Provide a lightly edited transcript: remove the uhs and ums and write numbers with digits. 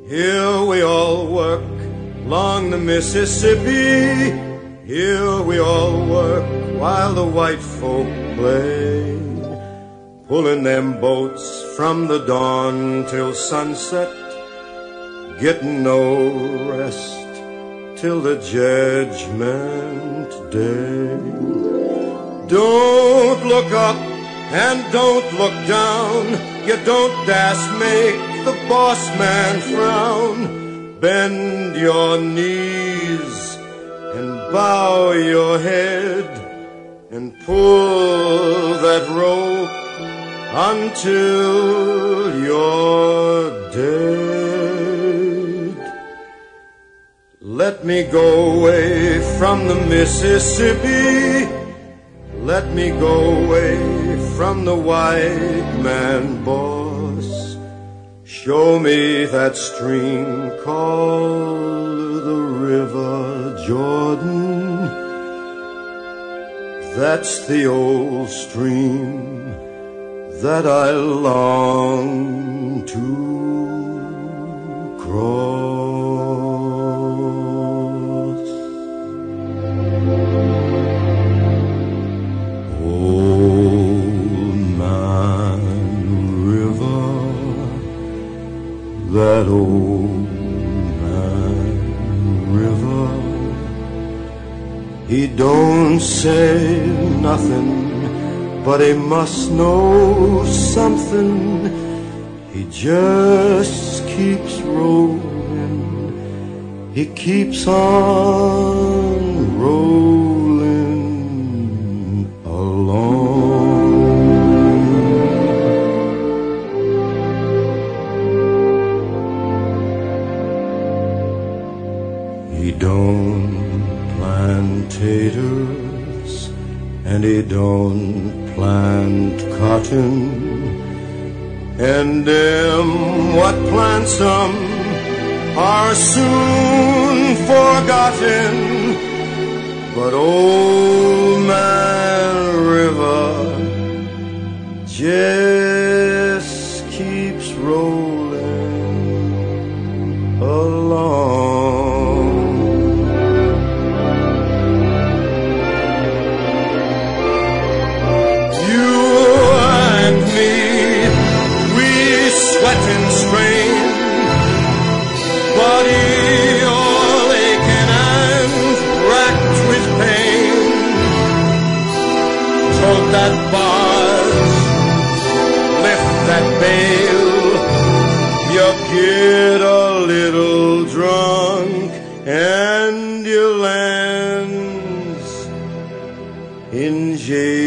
Here we all work along the Mississippi. Here we all work while the white folk play, pulling them boats from the dawn till sunset, getting no rest till the judgment day. Don't look up and don't look down. You don't dast make the boss man frown. Bend your knees and bow your head and pull that rope until you're dead. Let me go away from the Mississippi. Let me go away from the white man boss. Show me that stream called the River Jordan. That's the old stream that I long to cross. That old man river, he don't say nothing, but he must know something. He just keeps rolling, he keeps on rolling along. He don't plant taters and he don't plant cotton, and them what plants them are soon forgotten. But old man river just keeps rolling along. Sweat and strain, body all aching and racked with pain. Tote that barge, lift that bale, you get a little drunk and you lands in jail.